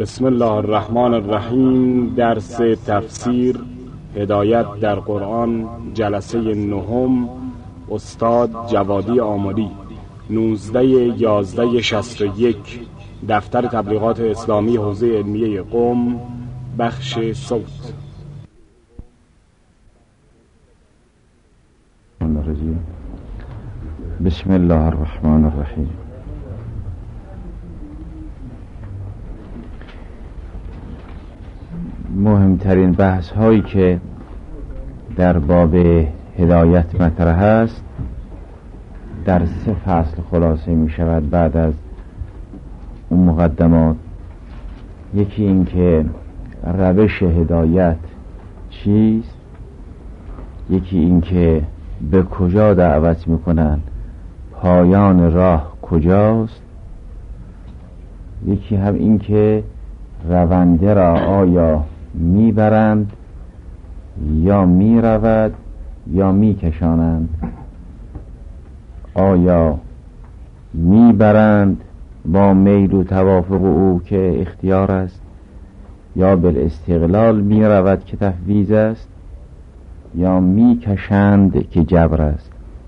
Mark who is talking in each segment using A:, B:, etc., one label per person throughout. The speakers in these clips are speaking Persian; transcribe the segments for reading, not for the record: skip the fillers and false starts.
A: بسم الله الرحمن الرحیم. درس تفسیر هدایت در قرآن، جلسه نهم، استاد جوادی آملی، 19/11/61، دفتر تبلیغات اسلامی حوزه علمیه قم، بخش صوت.
B: بسم الله الرحمن الرحیم. مهمترین بحث هایی که در باب هدایت مطرح است در 3 فصل خلاصه می شود بعد از اون مقدمات. یکی این که روش هدایت چیست، یکی این که به کجا دعوت میکنن، پایان راه کجاست، یکی هم این که رونده را آیا میبرند یا میرود یا میکشانند، آیا میبرند با میل و توافق او که اختیار است یا بالاستقلال میرود که تفویض است یا میکشند که جبر است.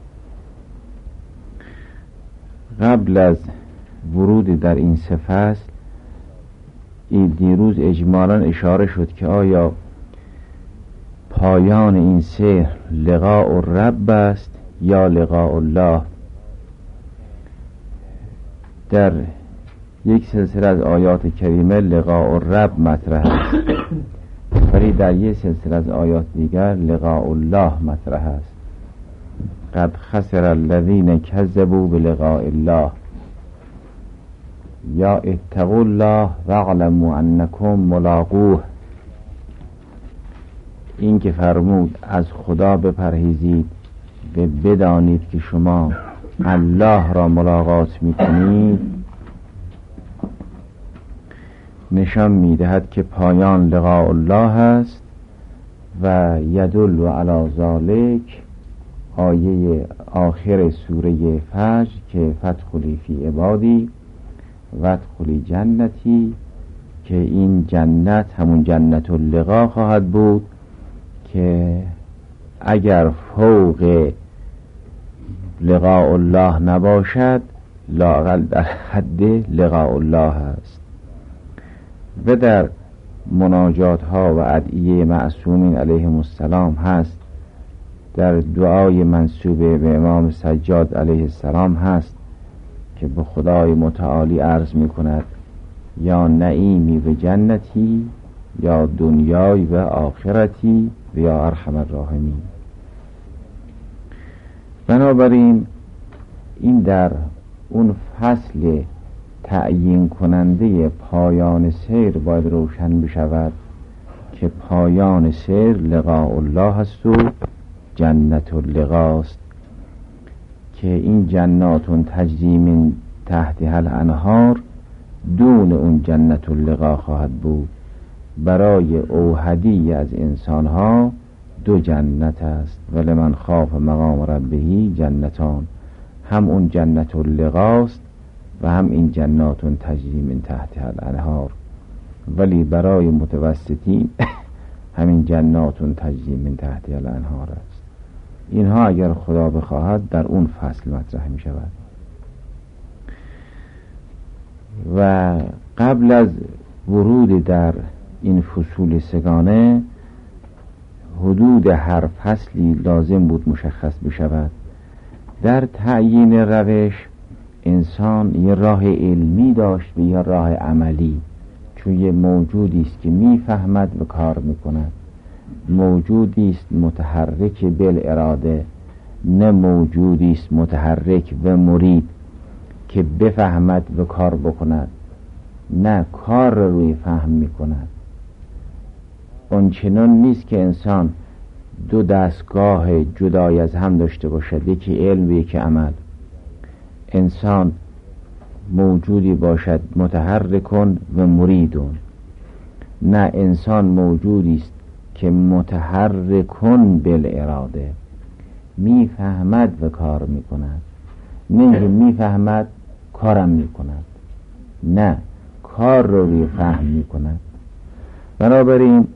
B: قبل از ورود در این 3 فصل دیروز اجمالاً اشاره شد که آیا پایان این سیر لقاء الرب است یا لقاء الله. در یک سلسله از آیات کریمه لقاء الرب مطرح است، ولی در یک سلسله از آیات دیگر لقاء الله مطرح است. قد خسر الذین کذبوا بلقاء الله یا اتقوا الله واعلموا انکم ملاقوه. این که فرمود از خدا بپرهیزید و بدانید که شما الله را ملاقات میکنید، نشان میدهد که پایان لقاء الله است. و یدل علی ذلک آیه آخر سوره فجر که فادخلی فی عبادی وادخلی جنتی، که این جنت همون جنت اللقا خواهد بود که اگر فوق لقاء الله نباشد لااقل در حد لقاء الله است. و در مناجات ها و ادعیه معصومین علیهم السلام هست، در دعای منسوب به امام سجاد علیه السلام هست که به خدای متعالی عرض می کند یا نعیمی و جنتی یا دنیای و آخرتی و یا ارحم الراحمین. بنابراین این در اون فصل تعیین کننده پایان سیر باید روشن بشود که پایان سیر لقاء الله است و جنت اللقا است، که این جناتون تجری من تحتها الانهار دون اون جنت اللقا خواهد بود. برای اوحدی از انسانها 2 جنت است، ولمن خاف مقام ربه جنتان، هم اون جنت اللقاست و هم این جناتون تجری من تحتها الانهار. ولی برای متوسطین همین جناتون تجری من تحتها الانهار است. اینها اگر خدا بخواهد در اون فصل مطرح می شود. و قبل از ورود در این فصول 3گانه حدود هر فصلی لازم بود مشخص بشود. در تعیین روش انسان یه راه علمی داشت و یه راه عملی، چون یه موجودی است که میفهمد و کار میکند، موجودی است متحرک بالاراده، نه موجودی است متحرک و مرید که بفهمد و کار بکند، نه کار رو روی فهم میکند. اونچنان نیست که انسان 2 دستگاه جدای از هم داشته باشد، یکی علم و یکی عمل. انسان موجودی باشد متحرکون و مریدون، نه انسان موجودی است که متحرکون بالاراده، میفهمد و کار میکند، نه میفهمد کارم میکند، نه کار رو روی فهم می کند. بنابراین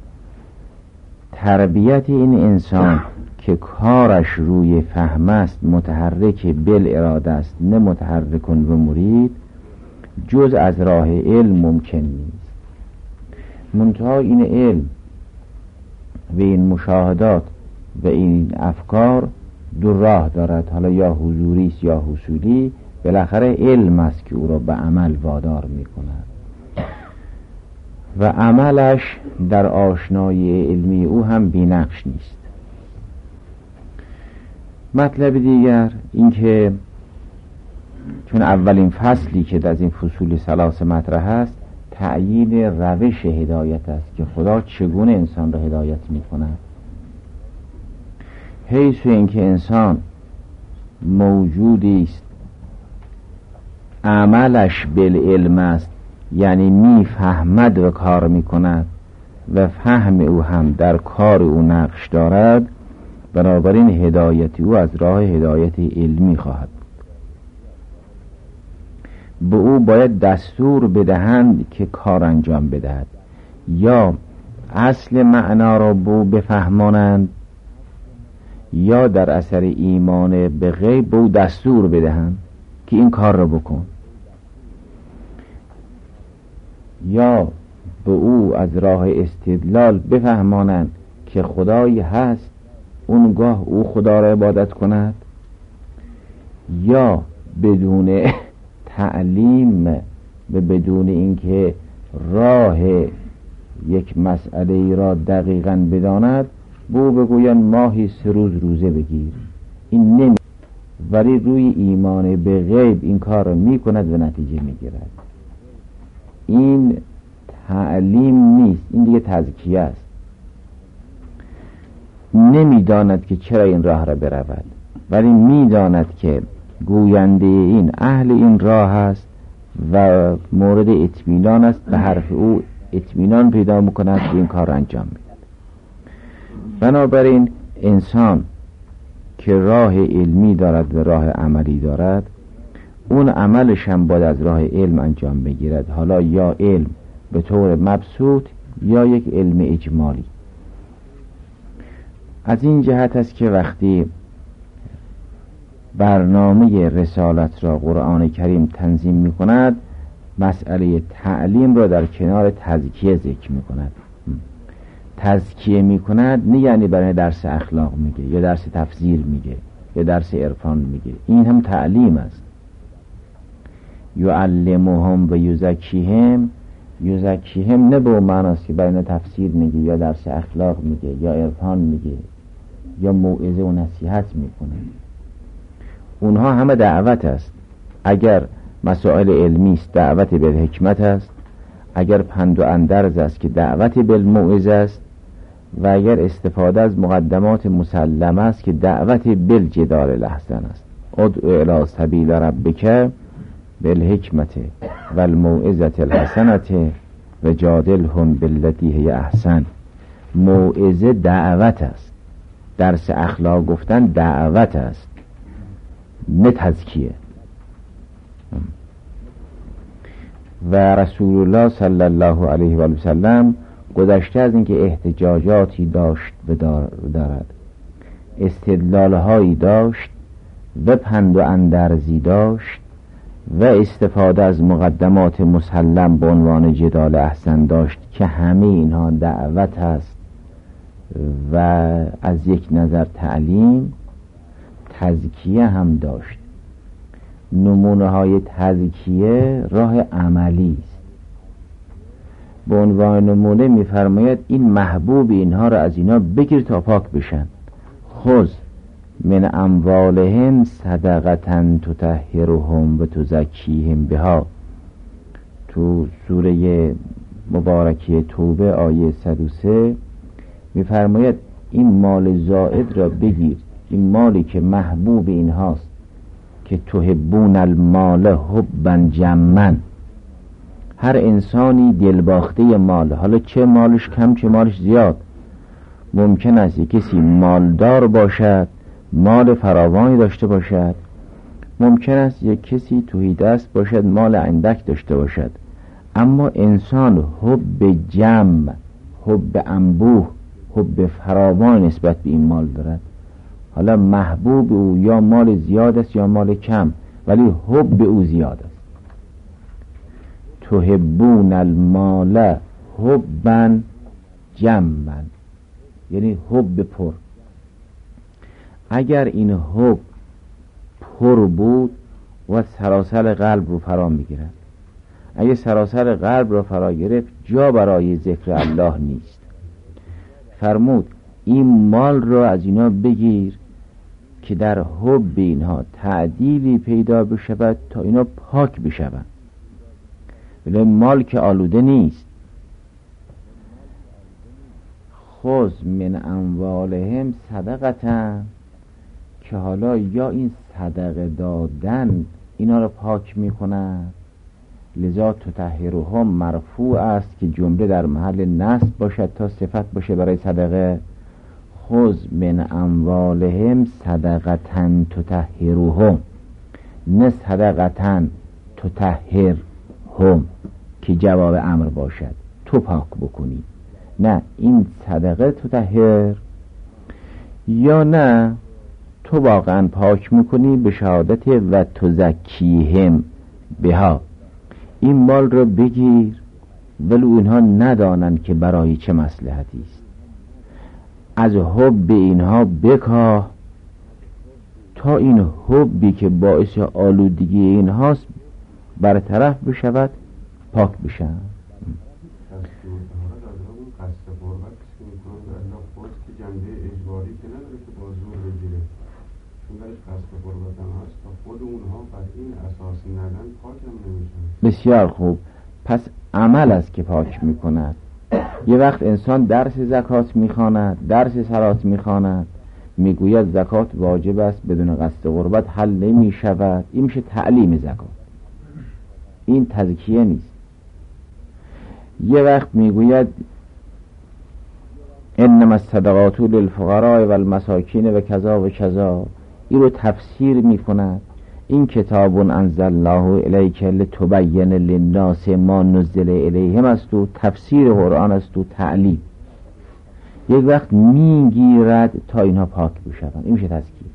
B: تربیت این انسان که کارش روی فهم است، متحرک بالاراده است، نه متحرکن و مرید، جز از راه علم ممکن نیست. منتها این علم و این مشاهدات و این افکار دو راه دارد، حالا یا حضوری است یا حصولی، بالاخره علم است که او را به عمل وادار می کند و عملش در آشنایی علمی او هم بی‌نقص نیست. مطلب دیگر این که چون اولین فصلی که از این فصول ثلاثه مطرح است تعیین روش هدایت است که خدا چگونه انسان را هدایت می کند، حیث اینکه انسان موجودی است عملش بالعلم است، یعنی میفهمد و کار میکند و فهم او هم در کار او نقش دارد، بنابراین هدایت او از راه هدایت علمی خواهد بود. به او باید دستور بدهند که کار انجام بدهد، یا اصل معنا را به او بفهمانند، یا در اثر ایمان به غیب به او دستور بدهند که این کار را بکن، یا به او از راه استدلال بفهمانند که خدایی هست، اونگاه او خدا را عبادت کند، یا بدون تعلیم و بدون اینکه راه یک مسئله ای را دقیقاً بداند به او بگویند ماهی 3 روز روزه بگیر، این نمی، ولی روی ایمان به غیب این کار را می کند و نتیجه می گیرد. این تعلیم نیست، این دیگه تزکیه است. نمی داند که چرا این راه را برود، ولی می داند که گوینده این اهل این راه است و مورد اطمینان است، به حرف او اطمینان پیدا می کند و این کار را انجام می دهد. بنابراین انسان که راه علمی دارد و راه عملی دارد، اون عملش هم باید از راه علم انجام بگیرد، حالا یا علم به طور مبسوط یا یک علم اجمالی. از این جهت است که وقتی برنامه رسالت را قرآن کریم تنظیم می کند، مسئله تعلیم را در کنار تزکیه ذکر می کند. تزکیه می کند نه یعنی برای درس اخلاق میگه یا درس تفسیر میگه یا درس عرفان میگه، این هم تعلیم است. یعلمهم و یزکیهم، یزکیهم نه به معناست که برای تفسیر میگه یا درس اخلاق میگه یا عرفان میگه یا موعظه و نصیحت میکنه، اونها همه دعوت است. اگر مسائل علمی است دعوت به حکمت است، اگر پند و اندرز است که دعوت به موعظه است، و اگر استفاده از مقدمات مسلمه است که دعوت بالجدال الاحسن است. ادعو الی سبیل ربک بالحکمت والموعظة الحسنة و جادلهم بالتی هی احسن. موعظه دعوت است، درس اخلاق گفتن دعوت است نه تزکیه. و رسول الله صلی الله علیه و آله و سلم گذشته از اینکه احتجاجاتی داشت و دارد، استدلالهایی داشت و پند و اندرزی داشت و استفاده از مقدمات مسلم به عنوان جدال احسن داشت که همه اینها دعوت است و از یک نظر تعلیم. تزکیه هم داشت. نمونه های تزکیه راه عملی است. به عنوان نمونه می‌فرماید این محبوب اینها را از اینا بگیر تا پاک بشن. خذ من اموالهم صدقة تطهرهم و تزکیهم بها. تو سوره مبارکه توبه آیه 103 می‌فرماید این مال زائد را بگیر، این مالی که محبوب اینهاست که تحبون المال حبا جما. هر انسانی دلباخته مال، حالا چه مالش کم چه مالش زیاد. ممکن است یک کسی مالدار باشد، مال فراوانی داشته باشد، ممکن است یک کسی توحید است باشد، مال اندک داشته باشد، اما انسان حب جمع، حب انبوه، حب فراوان نسبت به این مال دارد. حالا محبوب او یا مال زیاد است یا مال کم، ولی حب او زیاد است. تحبون المال حبا جما، یعنی حب پر. اگر این حب پر بود و سراسر قلب رو فرا میگیرد. اگه سراسر قلب رو فرا گرفت جا برای ذکر الله نیست. فرمود این مال رو از اینا بگیر که در حب اینها تعدیلی پیدا بشود تا اینا پاک بشوند. ولی مال که آلوده نیست. خذ من اموالهم صدقة، که حالا یا این صدقه دادن اینا رو پاک میکند، لذا تطهرهم مرفوع است که جمله در محل نصب باشد تا صفت باشه برای صدقه. خذ من اموالهم صدقة تطهرهم، نه صدقة تطهرهم که جواب امر باشد تو پاک بکنی، نه این صدقه تطهر، یا نه تو واقعا پاک میکنی به شهادت و تزکیهم بها. این مال رو بگیر ولو اینها ندانند که برای چه مصلحتی است. از حب اینها بکاه تا این حبی که باعث آلودگی اینهاست برطرف بشود، پاک بشن. بسیار خوب. پس عمل است که پاک میکند. یه وقت انسان درس زکات میخواند، درس صلات میخواند، میگوید زکات واجب است بدون قصد قربت حل نمیشود، این میشه تعلیم زکات، این تزکیه نیست. یه وقت میگوید انما الصدقات للفقراء والمساکین و کذا و کذا، این رو تفسیر میکند. این کتاب انزلناه الیک لتبین للناس ما نزل الیهم است و تفسیر قرآن است و تعلیم. یک وقت میگیرد تا اینها پاک بشوند، این میشه تزکیه.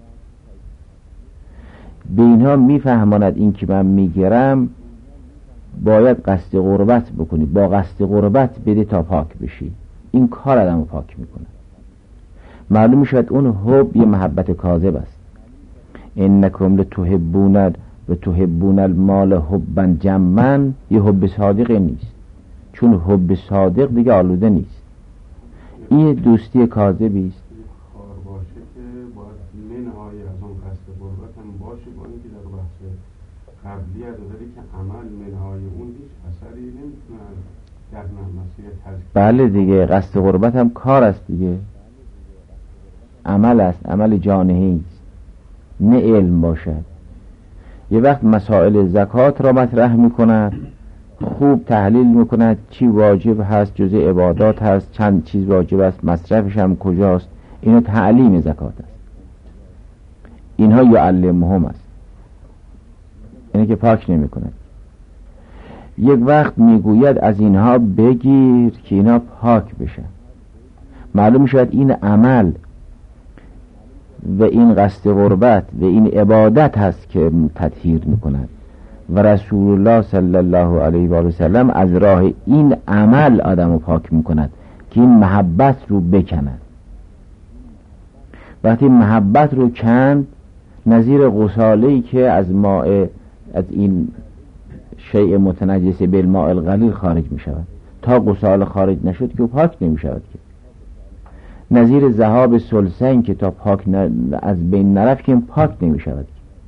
B: به اینها میفهماند این که من میگیرم باید قصد قربت بکنی، با قصد قربت بده تا پاک بشی. این کار آدمو پاک میکنه. معلوم میشد اون حب یه محبت کاذب است. انکم لتحبون و تحبون المال حبا جما، یه حب صادق نیست، چون حب صادق دیگه آلوده نیست. این دوستی کاذبی است.
C: کار باشه که باید منهای از اون قصد قربت هم باشه، با اینکه در بحث قبلی داره که عمل منهای اون هیچ اثری نمیتونه در مسیر تزکیه.
B: بله دیگه، قصد قربت هم کار است دیگه، عمل است، عمل جانحی است، نه علم باشد. یه وقت مسائل زکات را مطرح میکند، خوب تحلیل میکند چی واجب هست، جزء عبادات هست، چند چیز واجب است، مصرفش هم کجاست. اینو تعلیم زکات است. اینها یعلمهم است، اینه که پاک نمیکند. یک وقت میگوید از اینها بگیر که اینا پاک بشن. معلوم شد این عمل و این قصد قربت و این عبادت هست که تطهیر میکند و رسول الله صلی الله علیه و سلم از راه این عمل آدمو پاک میکند که این محبت رو بکند. وقتی محبت رو کند، نظیر غساله‌ای که از ماء، از این شیء متنجس بالماء القلیل خارج میشود، تا غساله خارج نشد که پاک نمیشود که. نظیر ذهاب ثلثین که تا پاک از بین نرفت که پاک نمی شود.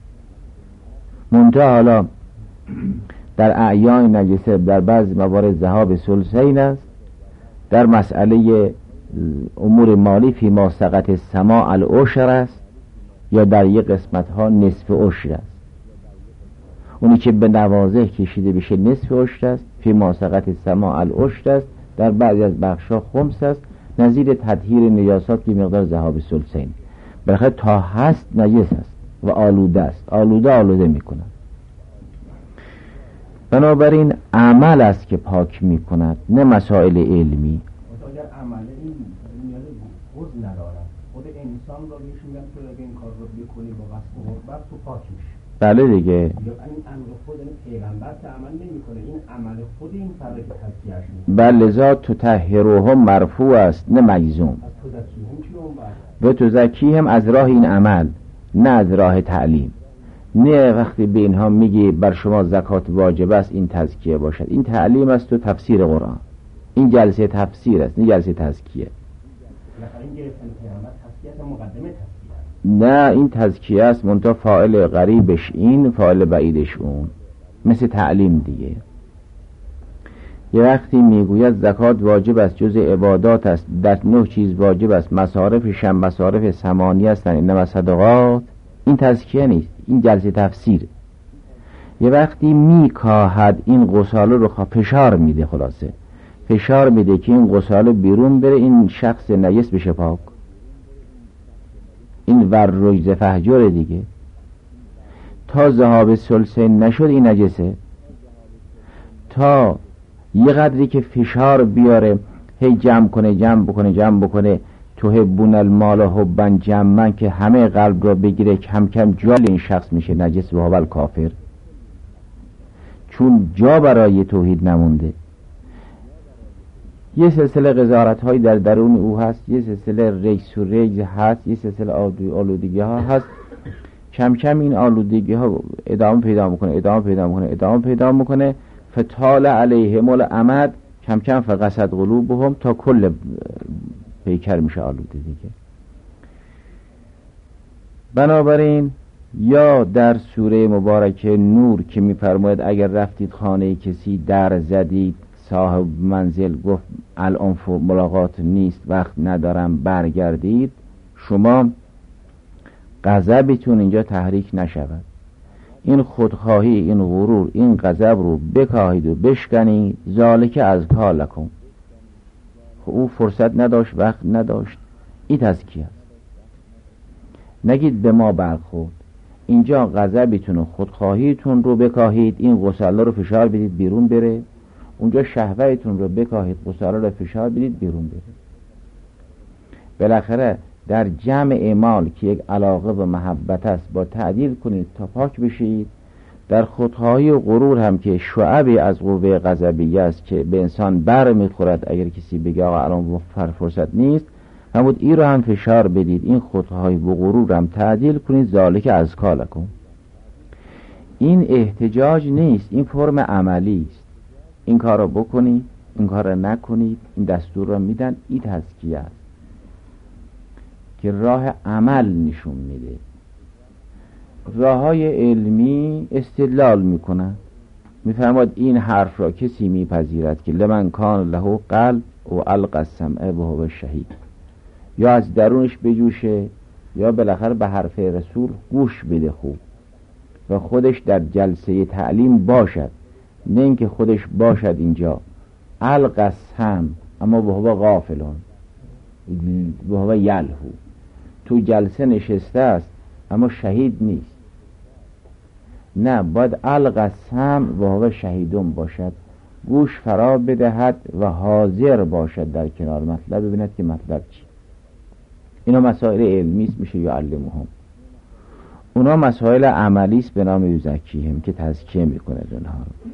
B: منتها حالا در اعیان نجسه در بعض موارد ذهاب ثلثین است. در مسئله امور مالی فی ما سقط السماء العشر است، یا در یک قسمت ها نصف عشر است. اونی که به نوازه کشیده بشه نصف عشر است، فی ما سقط السماء العشر است. در بعضی از بخش ها خمس است، نظیر تطهیر نیاسات که مقدار ذهاب ثلثین. بلکه تا هست نجس است و آلوده است، آلوده میکنه. بنابراین عمل است که پاک می کند، نه مسائل علمی.
D: اگر عمل این نیاز عضو ندارد، خود انسان رو بهش میگن تو اگه این کار رو بکنی با قصد قربت تو پاک میشه.
B: بله دیگه.
D: یا این امر خود پیغمبر که عمل نمیکنه، این عمل خود این فرد که تزکیه‌اش میکنه.
B: بله، لذا تطهرهم مرفوع است نه مجزوم. و تزکیهم از راه این عمل، نه از راه تعلیم. نه وقتی به اینها میگی بر شما زکات واجب است این تزکیه باشد، این تعلیم است و تفسیر قرآن. این جلسه تفسیر است نه جلسه تزکیه. نه این تزکیه است، منتها فاعل قریبش این، فاعل بعیدش اون، مثل تعلیم دیگه. یه وقتی میگوید زکات واجب است، جز عبادات است، در 9 چیز واجب است، مصارفش هم مصارف ثمانی هستند، انما صدقات، این تزکیه نیست، این جلسه تفسیر. یه وقتی میکاهد این غساله رو فشار میده، خلاصه فشار میده که این غساله بیرون بره، این شخص نجس بشه پاک. این ور رجز فهجر دیگه، تا ذهاب ثلثین نشد این نجسه، تا یه قدری که فشار بیاره، هی جمع کنه تحبون المال حبا جمعا، که همه قلب رو بگیره، کم کم جا این شخص میشه نجس و هو الکافر، چون جا برای توحید نمونده. یه سلسله قذارت هایی در درون او هست، یه سلسله رجس و رجز هست، یه سلسله آلودگی ها هست. کم کم این آلودگی ها ادامه پیدا میکنه فتال علیهم الامد، کم کم فقصد قلوبهم، تا کل پیکر میشه آلوده دیگه. بنابراین یا در سوره مبارکه نور که میفرماید اگر رفتید خانه کسی در زدید، صاحب منزل گفت الان ملاقات نیست، وقت ندارم، برگردید، شما غضبتون اینجا تحریک نشود. این خودخواهی، این غرور، این غضب رو بکاهید و بشکنید، ذالک از کالکم. او فرصت نداشت، وقت نداشت، این تزکیه است. نگید به ما برخورد، اینجا غضبتون و خودخواهیتون رو بکاهید، این غساله رو فشار بدید بیرون بره، اونجا شهوتتون رو بکاهید، غساله رو فشار بدید بیرون بره. بالاخره در جمع اعمال که یک علاقه و محبت است، با تعدیل کنید تا پاک بشید. در خودخواهی و غرور هم که شعبی از قوه غضبیه است که به انسان بر میخورد، اگر کسی بگه آقا الان فرصت نیست، همون این رو هم فشار بدید، این خودخواهی و غرور هم تعدیل کنید، ذالک از کالکم. این احتجاج نیست، این فرم عملی است. این کار رو بکنید، این کار رو نکنید، این دستور رو میدن، این تزکیه است که راه عمل نشون میده. راههای علمی استدلال میکنن، میفرماد این حرف را کسی میپذیرد که لمن کان له قلب و القى السمع و هو شهید، یا از درونش بجوشه یا بالاخره به حرف رسول گوش بده خوب و خودش در جلسه تعلیم باشد، نه اینکه خودش باشد اینجا القى السمع اما و هو غافلون و هو یلهو، تو جلسه نشسته است اما شهید نیست. نه، باید القى السمع و هو شهیدون باشد، گوش فرا بدهد و حاضر باشد در کنار مطلب، ببیند که مطلب چی. اینا مسائل علمی است، میشه یعلمهم. اونا مسائل عملی است به نام یزکیهم که تزکیه میکنه اونها رو.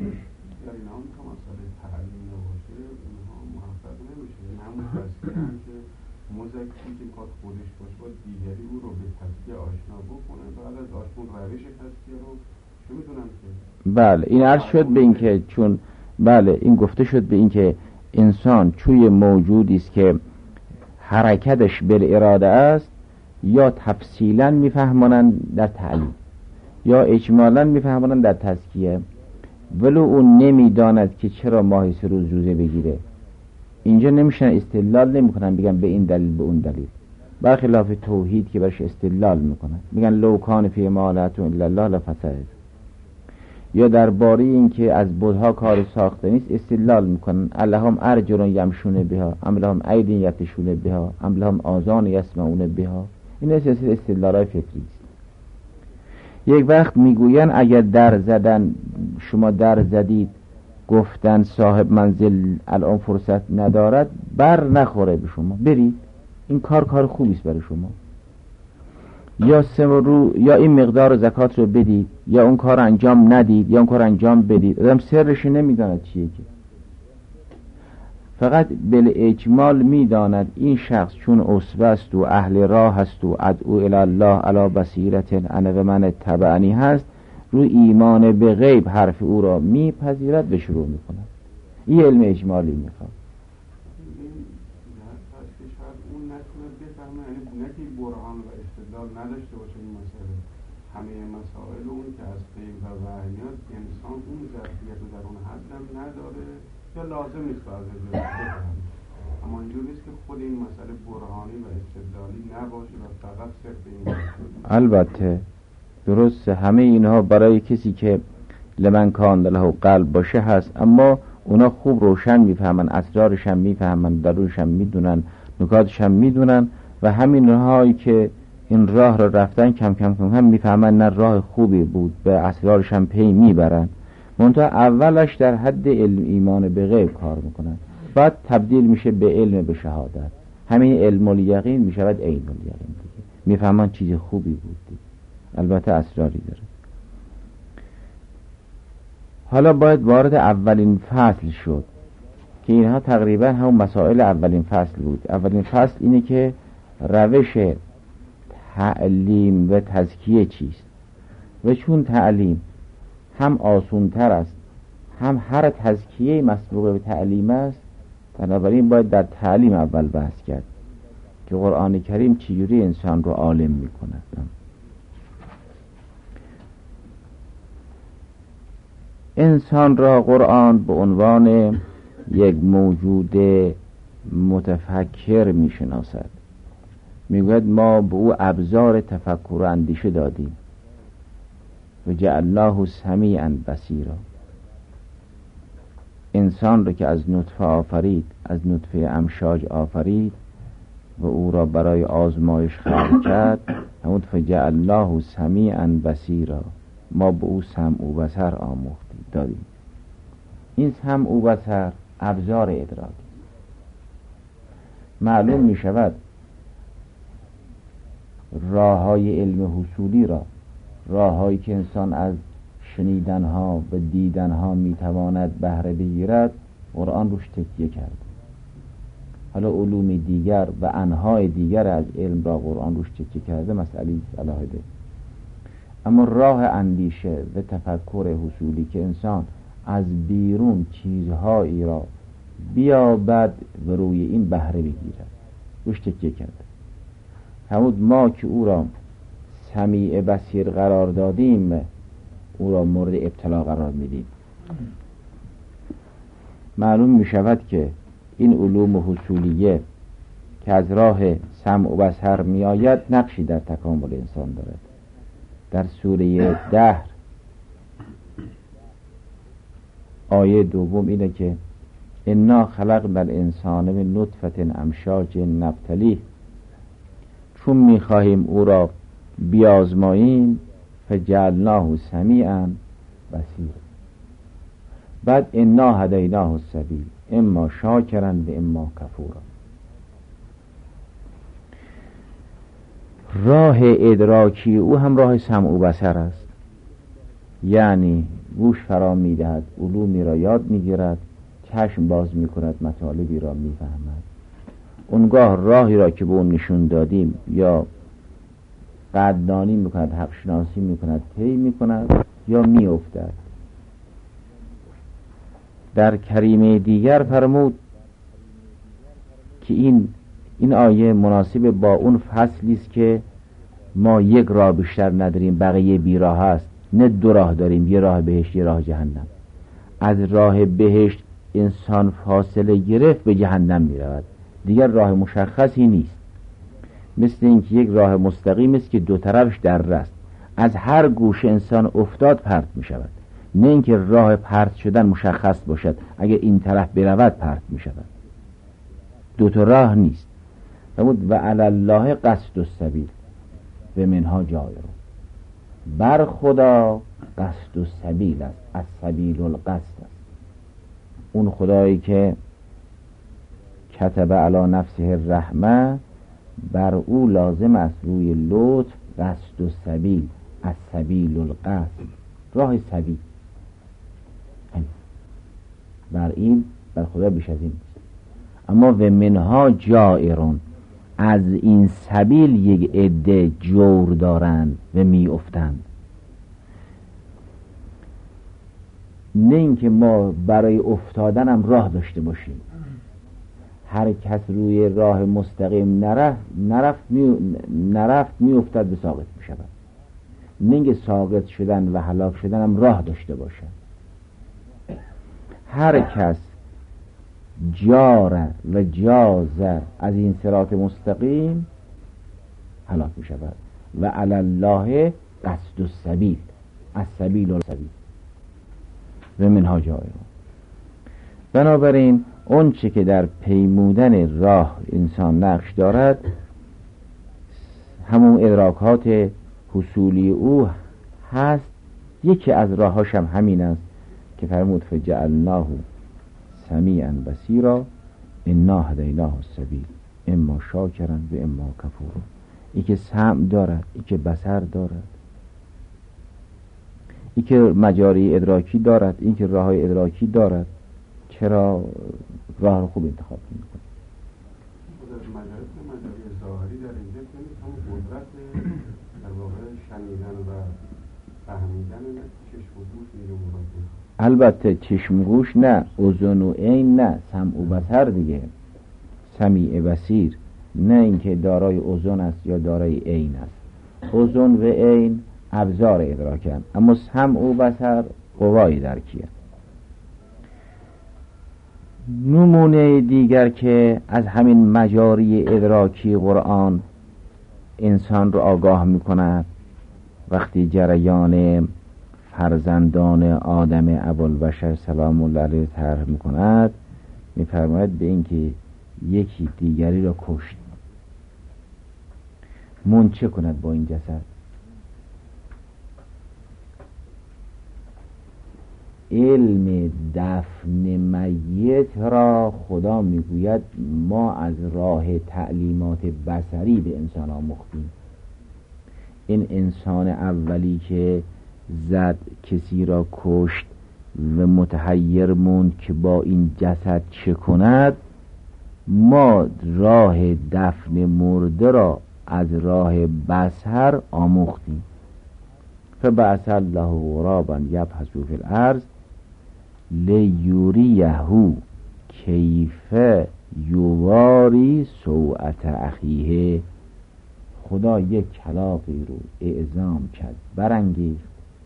C: مزکی که میخواد خودش باشه باید دیگری او رو به تزکیه آشنا بکنه، بعد از آشون روش تزکیه رو چه میدونم که
B: بله این عرض شد به این که چون بله این گفته شد به این که انسان چوی موجودی است که حرکتش بالاراده است، یا تفصیلا میفهمانند در تعلیم یا اجمالا میفهمانند در تزکیه، ولو اون نمیداند که چرا ماهی 3 روز روزه بگیره. اینجا نمیشن استدلال نمیکنن بگن به این دلیل به اون دلیل، برخلاف توحید که برش استدلال میکنن، میگن لو کان فی ما لا الا الله لفسد. یا درباره این که از بت‌ها کار ساخته نیست استدلال میکنن، اللهم ارجل یمشون بها ام لهم عید یبطشون بها ام لهم آذان یسمعون بها. این سلسله استدلالای فکری است. یک وقت میگوین اگر در زدن، شما در زدید گفتن صاحب منزل الان فرصت ندارد بر نخوره به شما، برید این کار خوبی است برای شما، یا یا این مقدار زکات رو بدید یا اون کار انجام ندید یا اون کار انجام بدید. آدم سرش نمیداند چیه که، فقط بالاجمال میداند این شخص چون اسوه است و اهل راه است و ادعو الی الله علی بصیرت انا و من اتبعنی هست، روی ایمان به غیب حرف او را میپذیرد به شروع میکند. این علم اجمالی میخواد.
C: اون نتونه بفهمه، یعنی نکی برهان و استدلال نداشته باشه این مسئله. همه مسائل اون که از غیب و وحی میاد انسان اون ظرفیت رو در اون حد هم نداره یا لازم نیست بعضی جا بفهمه. اما اینجور نیست که خود این مسئله برهانی و استدلالی نباشه و فقط صرف این باشه.
B: البته درسته همه اینها برای کسی که لمن کان له قلب باشه هست، اما اونا خوب روشن میفهمن، اسرارش هم میفهمن، درونش هم میدونن، نکاتش هم میدونن و همین راهایی که این راه را رفتن کم کم هم میفهمن نه راه خوبی بود، به اسرارش هم پی میبرن. منتها اولش در حد علم ایمان به غیب کار میکنن، بعد تبدیل میشه به علم به شهادت، همین علم الیقین میشود عین الیقین دیگه، میفهمن چیز خوبی بود دیگه. البته اسراری داره. حالا باید وارد اولین فصل شد که اینها تقریبا همون مسائل اولین فصل بود. اولین فصل اینه که روش تعلیم و تزکیه چیست و چون تعلیم هم آسونتر است هم هر تزکیه مسبوق به تعلیم است، بنابراین باید در تعلیم اول بحث کرد که قرآن کریم چجوری انسان رو عالم میکند. انسان را قرآن به عنوان یک موجود متفکر میشناسد، میگوید ما به او ابزار تفکر و اندیشه دادیم و جعلناه سمیعا بصیرا. انسان را که از نطفه آفرید، از نطفه امشاج آفرید و او را برای آزمایش خلق کرد، همون فجعلناه سمیعا بصیرا، ما به او سمع و بصر آموختیم دادیم. این سمع و بصر ابزار ادراک. معلوم می شود راههای علم حصولی را، راههایی که انسان از شنیدنها و دیدنها می تواند بهره بگیرد، قرآن روش تکیه کرد. حالا علوم دیگر و انواع دیگر از علم را قرآن روش تکیه کرده، مسئله علاهده. اما راه اندیشه و تفکر حصولی که انسان از بیرون چیزهایی را بیابد و روی این بهره بگیرد، روش تکیه کرده. همون ما که او را سمیع بصیر قرار دادیم، او را مورد ابتلا قرار میدیم. معلوم می شود که این علوم حصولیه که از راه سمع و بصر می آید نقشی در تکامل انسان دارد. در سوره دهر آیه دوم اینه که انا خلقنا الانسان من نطفة امشاج نبتلیه، چون میخواهیم او را بیازماییم فجعلناه سمیعا بصیرا. بعد انا هدیناه السبیل اما شاکرا و اما کفورا. راه ادراکی او هم راه سمع و بصر است، یعنی گوش فرا میدهد، علومی را یاد میگیرد، چشم باز میکند، مطالبی را میفهمد. اونگاه راهی را که به اون نشون دادیم یا قدردانی میکند، حق شناسی میکند، طی میکند یا میافتد. در کریمه دیگر فرمود که این آیه مناسب با اون فصلی است که ما یک راه بیشتر نداریم، بقیه بیراه است، نه دو راه داریم، یه راه بهشت یه راه جهنم. از راه بهشت انسان فاصله گرفت به جهنم می رود، دیگر راه مشخصی نیست. مثل اینکه یک راه مستقیم است که دو طرفش دره است، از هر گوشه انسان افتاد پرت می شود. نه اینکه راه پرت شدن مشخص باشد، اگر این طرف برود پرت می شود. دو تا راه نیست. و علی الله قصد السبیل و منها جائر. بر خدا قصد السبیل است، السبیل القصد است. اون خدایی که کتب علی نفسه الرحمه، بر او لازم است روی لطف قصد و سبیل، از سبیل القصد، راه سبیل. بر این بر خدا بیش از این نیست. اما و منها جائرون، از این سبیل یک عده جور دارند و می افتند. نه اینکه ما برای افتادنم راه داشته باشیم. هر کس روی راه مستقیم نرفت می افتد به ساقط می شود. نه اینکه ساقط شدن و هلاک شدنم راه داشته باشد. هر کس جاره و جازه از این صراط مستقیم هلاک می شود. و علی الله قصد السبیل، از سبیل السبیل و منها جائرون. بنابراین اون چه که در پیمودن راه انسان نقش دارد، همون ادراکات حصولی او هست. یکی از راهاش هم همین است که فرمود فجعلناه سمیعا بصیرا انا هدیناه السبیل اما شاکرا و اما کفورا. ای که سمع دارد، ای که بصر دارد، ای که مجاری ادراکی دارد، این که راه ادراکی دارد، چرا راه رو خوب انتخاب میکنه؟
C: مجاری ظاهری در اینجا کنید همون قدرت در واقع شنیدن و فهمیدن چشم و گوش میگه مراجعه.
B: البته چشم و گوش نه، اذن و عین نه، سمع و بصر دیگه، سمیع بصیر. نه اینکه دارای اذن است یا دارای عین است. اذن و عین ابزار ادراکن، اما سمع و بصر قوای درکیه. نمونه دیگر که از همین مجاری ادراکی قرآن انسان رو آگاه میکند، وقتی جریان فرزندان آدم ابوالبشر سلام الله علیه طرح میکند، میفرماید به اینکه یکی دیگری را کشت. من چه کند با این جسد؟ علم دفن میت را خدا میگوید ما از راه تعلیمات بصری به انسان آموختیم. این انسان اولی که زد، کسی را کشت و متحیر موند که با این جسد چه کند، ما راه دفن مرده را از راه بصر آموختیم. فبعث الله غرابا یبحث فی الارض لیوریه کیف یواری سوءة اخیه. خدا یک کلاغی رو اعزام کرد، برانگیخت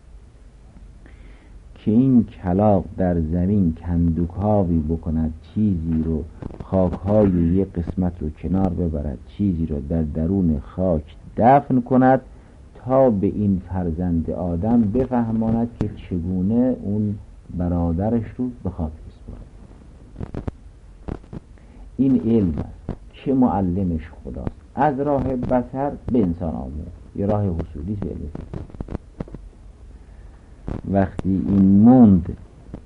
B: که این کلاغ در زمین کندوکاوی بکند، چیزی رو خاکهای یک قسمت رو کنار ببرد، چیزی رو در درون خاک دفن کند تا به این فرزند آدم بفهماند که چگونه اون برادرش رو به خاک بسپارد. این علم است که معلمش خداست. از راه بصر به انسان آموخت، یه راه حصولی علم. وقتی این موند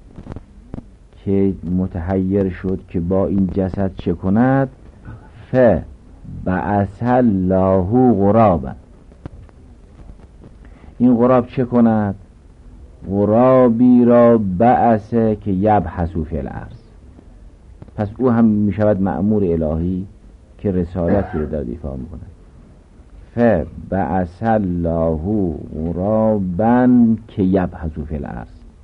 B: که متحیر شد که با این جسد چه کند، فبعث الله غرابا. این غراب چه کند؟ غرابی را بعثه که یبحث فی الارض. پس او هم می شود مأمور الهی که رسالتی رو در ایفا می کند. فبعث الله غرابا که یبحث فی الارض.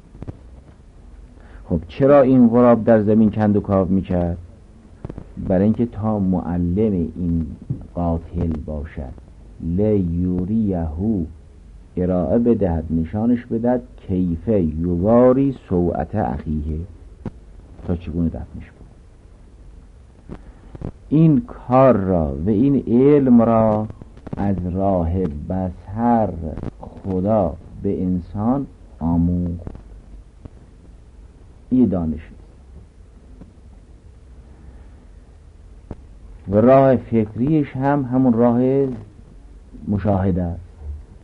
B: خب چرا این غراب در زمین کند و کاو می کرد؟ برای اینکه تا معلم این قاتل باشد، لیوریه ارائه بدهد، نشانش بدهد کیف یواری سوءة اخیه، تا چگونه دفنش بود. این کار را و این علم را از راه بصر خدا به انسان آموخت. این دانش نیست. و راه فکریش هم همون راه مشاهده است.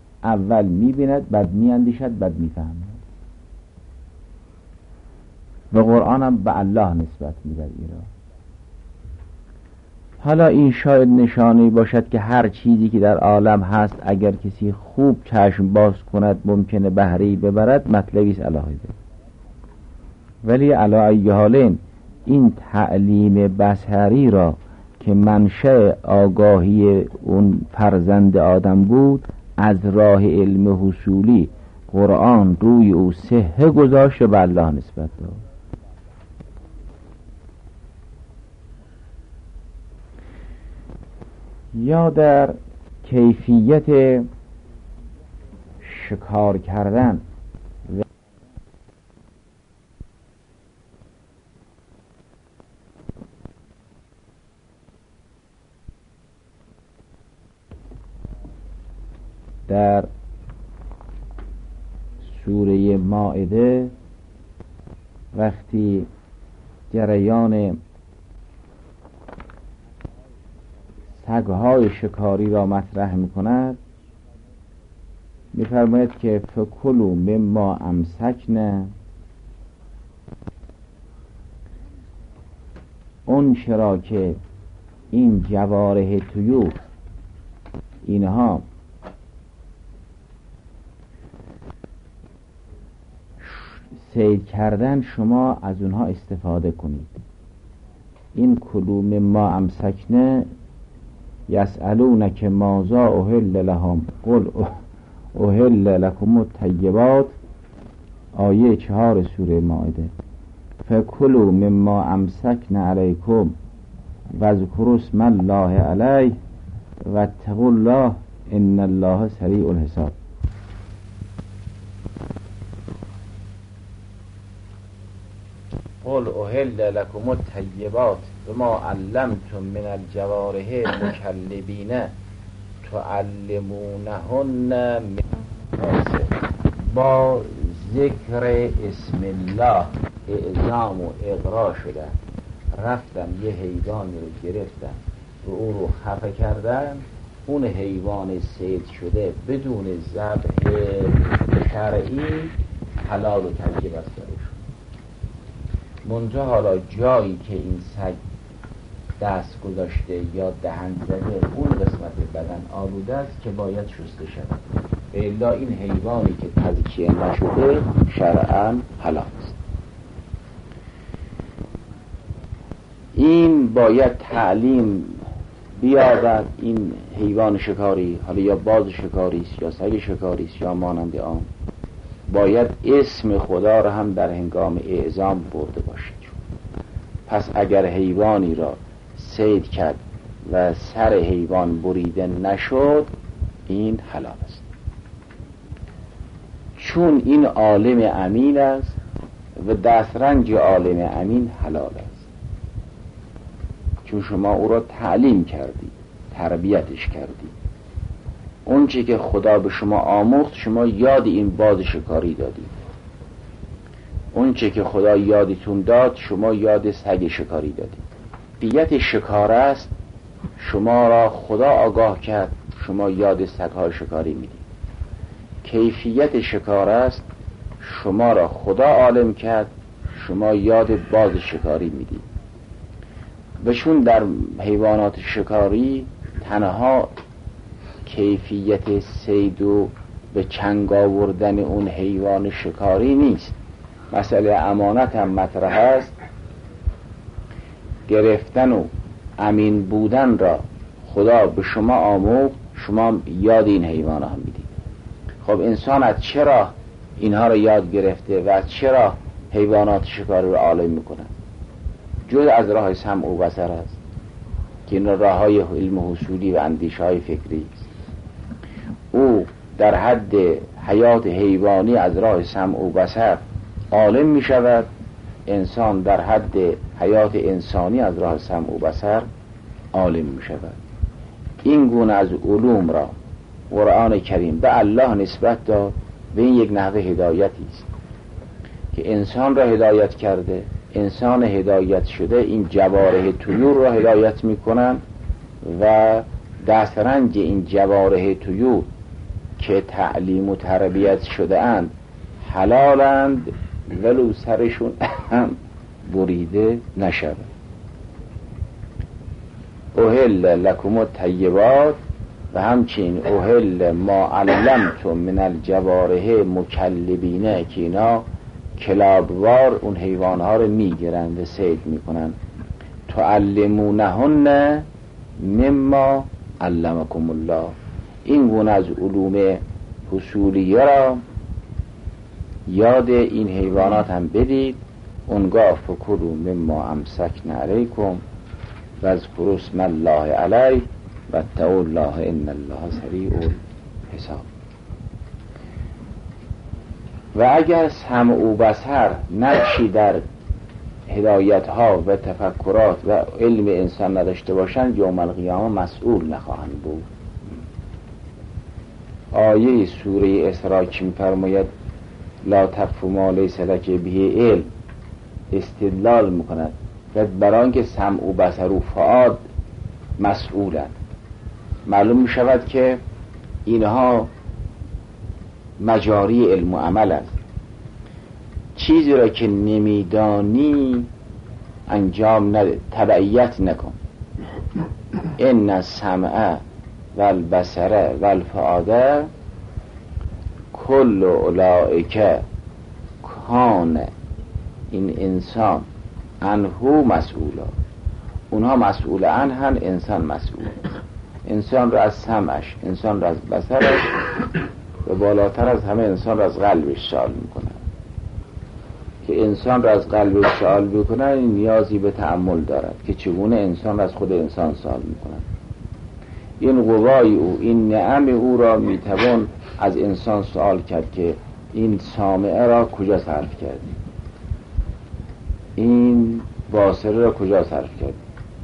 B: اول می‌بیند، بعد می‌اندیشد، بعد می‌فهمد. و قرآن هم به الله نسبت میدهد این را. حالا این شاید نشانه‌ای باشد که هر چیزی که در عالم هست اگر کسی خوب چشم باز کند ممکنه بهره‌ای ببرد، مطلبی است علاهده. ولی علی ای حالین این تعلیم بصری را که منشأ آگاهی اون فرزند آدم بود، از راه علم حصولی قرآن روی او صحه گذاشت و به الله نسبت داد. یا در کیفیت شکار کردن در سوره مائده وقتی جریان سگ‌های شکاری را مطرح می‌کند، می‌فرماید که فکلوا مما امسکنا، اون چرا که این جوارح طیور اینها صید کردن، شما از اونها استفاده کنید. این کلوا مما امسکنا یسألونک ماذا احل لهم قل احل لکم الطیبات، آیه 4 سوره مائده. فکلوا مما امسکنا علیکم واذکروا اسم الله علیه واتقوا الله ان الله سریع الحساب. قل احل لکم الطیبات بما علمتم من الجوارح مکلبین تعلمونهن با ذکر اسم الله اعزام و اقرا شدن، رفتن یه حیوانی رو گرفتن و او رو خفه کردن، اون حیوان صید شده بدون ذبح شرعی حلال و طیب است برایشون. منتها حالا جایی که این سگ دست گذاشته یا دهن زده اون قسمت بدن آلوده است که باید شسته شود، الا این حیوانی که تزکیه نشده شرعاً حلال است. این باید تعلیم بیابد. این حیوان شکاری، حالا یا باز شکاری است یا سگ شکاری است یا مانند آن، باید اسم خدا را هم در هنگام اعزام برده باشد. پس اگر حیوانی را صید کرد و سر حیوان بریده نشد، این حلال است، چون این عالم امین است و دسترنج عالم امین حلال است، چون شما او را تعلیم کردی، تربیتش کردی. اون چی که خدا به شما آموخت شما یاد این باز شکاری دادی، اون چی که خدا یادتون داد شما یاد سگ شکاری دادی. کیفیت شکار است شما را خدا آگاه کرد، شما یاد سگ‌های شکاری میدی. کیفیت شکار است شما را خدا عالم کرد، شما یاد باز شکاری میدی. و چون در حیوانات شکاری تنها کیفیت صید و به چنگ آوردن اون حیوان شکاری نیست، مسئله امانت هم مطرح است. گرفتن و امین بودن را خدا به شما آموخت، شما یاد این حیوان هم میدید. خب انسان از چرا اینها را یاد گرفته و از چرا حیوانات شکاری را عالم میکنن؟ جز از راه سمع و بصر است که این راه های علم حصولی و اندیشه های فکری است. او در حد حیات حیوانی از راه سمع و بصر عالم می شود، انسان در حد حیات انسانی از راه سمع و بصر عالم می شود. این گونه از علوم را قرآن کریم به الله نسبت داد و این یک نحوه هدایتی است که انسان را هدایت کرده. انسان هدایت شده این جوارح طیور را هدایت می کنند و دسترنج این جوارح طیور که تعلیم و تربیت شده اند حلالند ولو سرشون هم بریده نشود. احل لکم الطیبات و همچنین احل ما علمتم من الجوارح مکلبینه که اینا کلابوار اون حیوانها رو میگیرن و صید میکنن. تعلمونهن مما علمکم الله، این گونه از علوم حصولیه را یاد این حیوانات هم بدید. اونگاه فکروا مما امسکن علیکم و اذکروا اسم الله علیه و اتقوا الله ان الله سریع الحساب. و اگر سمع و بصر نقشی در هدایت ها و تفکرات و علم انسان نداشته باشند، یوم القیامه مسئول نخواهند بود. آیه سوره اسراء که می‌فرماید لا تقف ما لیس لک به علم استدلال میکند و برای اینکه سمع و بصر و فؤاد مسئولند. معلوم میشود که اینها مجاری علم و عمل است. چیزی را که نمیدانی انجام نده، تبعیت نکن. ان السمع والبصر والفؤاد کل اولئک کان، این انسان عنه مسئولا، اونها مسئول عنهن، انسان مسئول. انسان را از سمعش، انسان را از بصرش و بالاتر از همه انسان را از قلبش سوال میکنن. که انسان را از قلبش سوال میکنن این نیازی به تأمل دارد که چگونه انسان را از خود انسان سوال میکنن. این قوای او، این نعم او را میتوان از انسان سوال کرد که این سامعه را کجا صرف کردی، این باصره را کجا صرف کردی.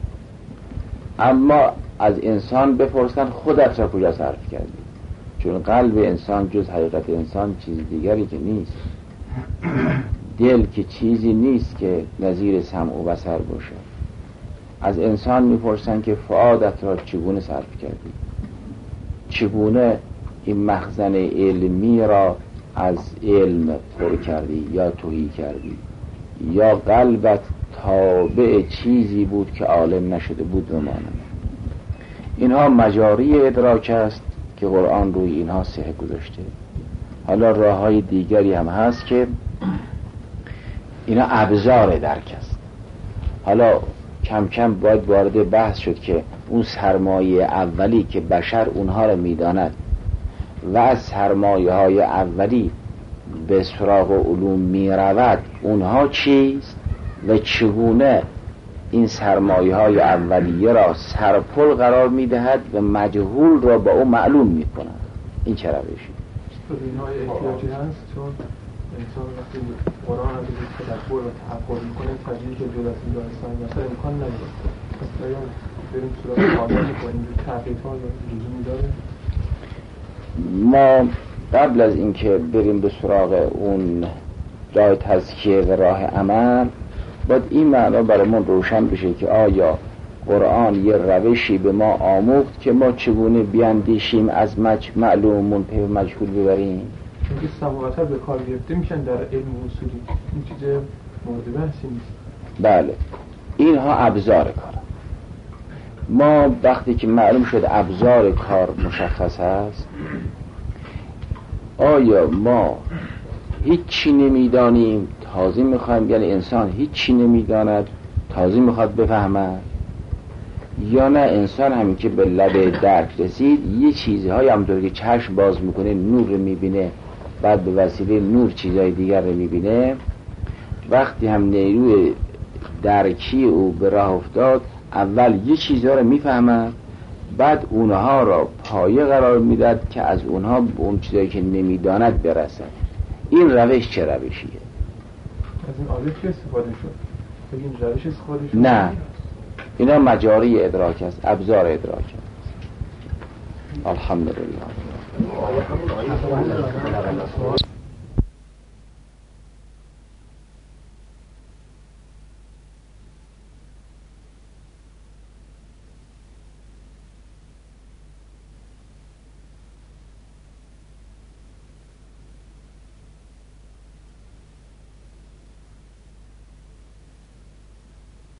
B: اما از انسان بپرسن خودت را کجا صرف کردی، چون قلب انسان جز حقیقت انسان چیز دیگری که نیست. دل که چیزی نیست که نظیر سمع و بصر باشه. از انسان میپرسن که فؤادت را چگونه صرف کردی، چگونه این مخزن علمی را از علم پر کردی یا تهی کردی، یا قلبت تابع چیزی بود که عالم نشده بود بمانند. اینها مجاری ادراک است که قرآن روی اینها صحه گذاشته. حالا راههای دیگری هم هست که اینا ابزار درک است. حالا کم کم باید وارد بحث شد که اون سرمایه اولی که بشر اونها رو میداند و از سرمایه های اولی به سراغ علوم میرود، اونها چیست و چگونه این سرمایه های اولیه را سرپل قرار میدهد و مجهول را با اون معلوم میکند. این چه روشی؟
E: اینها احتیاجی هست، چون انسان وقتی قرآن رو به تدبر و تحقق میکنه طبیعی که جلوی این دانستن مثلا امکان نداره. پس باید بریم سراغ قانون میکنیم تحقیق ها لزومی داره.
B: ما قبل از اینکه بریم به سراغ اون راه تزکیه و راه عمل باید این معنا برامون روشن بشه که آیا قرآن یه روشی به ما آموخت که ما چگونه بیاندیشیم از معلومون پی مجهول ببریم.
E: چون سماواتر به کار گرفته میشن در علم اصولی، این چیز مورد بحثی نیست.
B: بله، اینها ابزار کار. ما وقتی که معلوم شد ابزار کار مشخص است، آیا ما هیچی نمیدانیم تازه میخوایم، یعنی انسان هیچی نمیداند تازه میخواد بفهمد، یا نه انسان همین که به لب درک رسید یه چیزهای همونطور که چشم باز میکنه نور رو میبینه، بعد به وسیله نور چیزهای دیگر رو میبینه. وقتی هم نیروی درکی او به راه افتاد اول یه چیزها رو میفهمد، بعد اونها را پایه قرار میداد که از اونها به اون چیزایی که نمیداند برسد. این روش چه روشیه؟
E: از این آیه چه استفاده شد؟ بگیم روش استفاده شد؟
B: نه، اینا مجاری ادراک است، ابزار ادراک است. الحمدلله.